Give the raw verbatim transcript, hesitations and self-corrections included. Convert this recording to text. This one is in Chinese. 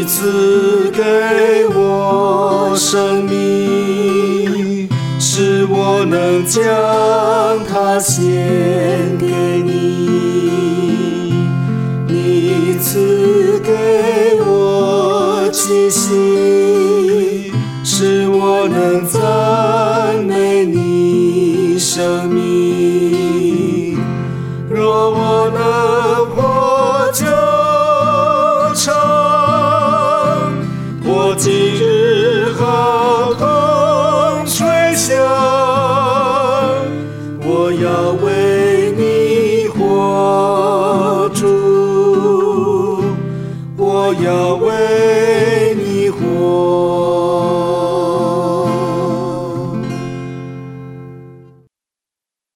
你赐给我生命，使我能将它献给你。你赐给我气息，使我能赞美你生命。